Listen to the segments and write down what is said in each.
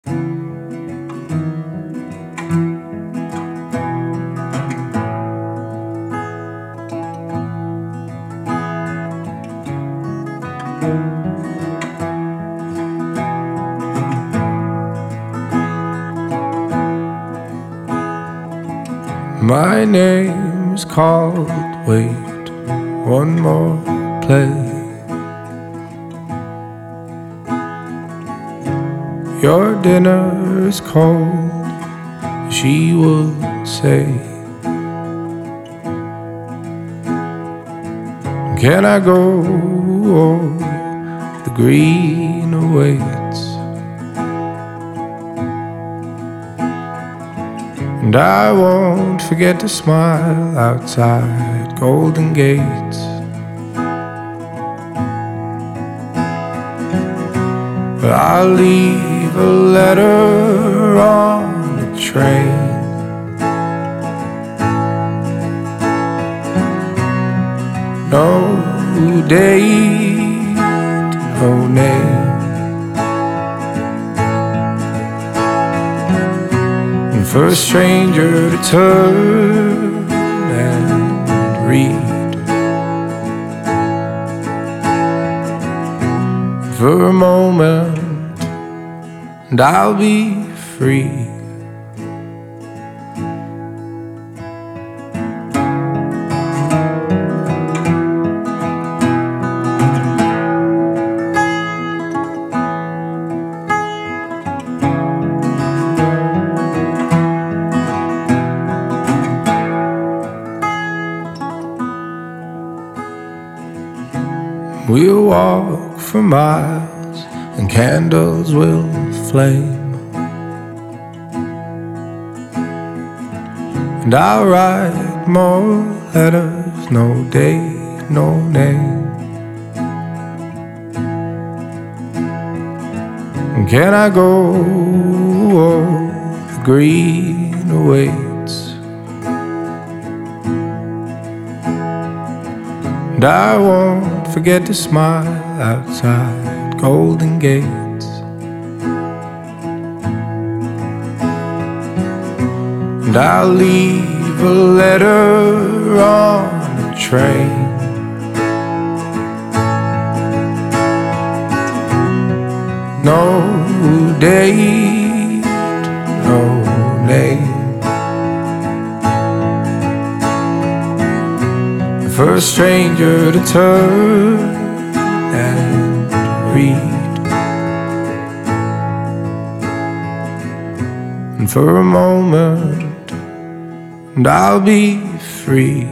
My name's called, wait, one more play. Your dinner is cold, she would say. Can I go? Oh, the green awaits. And I won't forget to smile outside Golden Gates. But I'll leave a letter on the train. No date, no name. And for a stranger to turn and read. For a moment, and I'll be free. We'll walk for miles and candles will flame. And I'll write more letters, no date, no name. And can I go? Oh, the green awaits. And I won't forget to smile outside Golden Gates. And I'll leave a letter on the train. No date, no name. For a stranger to turn and read. And for a moment, and I'll be free.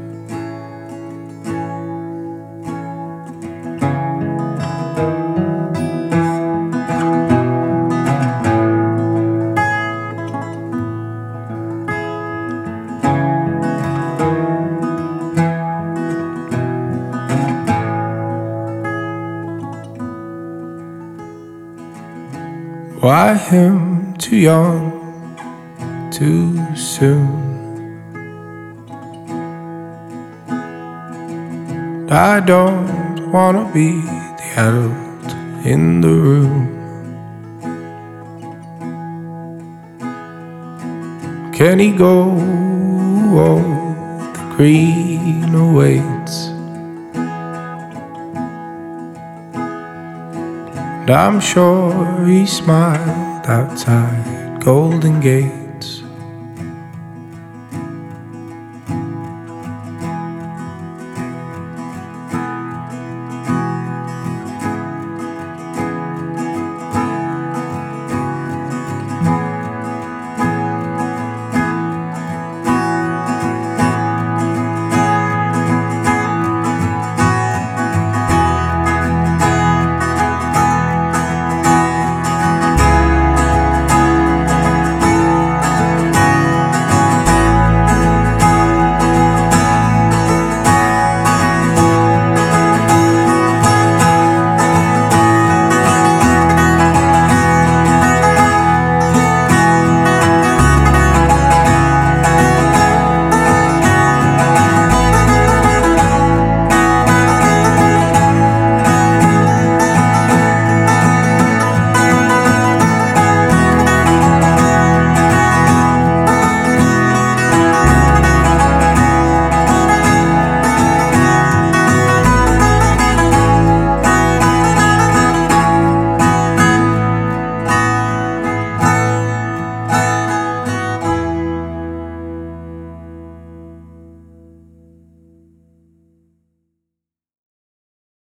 Why him too young, too soon? I don't wanna be the adult in the room. Can he go? Oh, the green awaits. And I'm sure he smiled outside Golden Gate.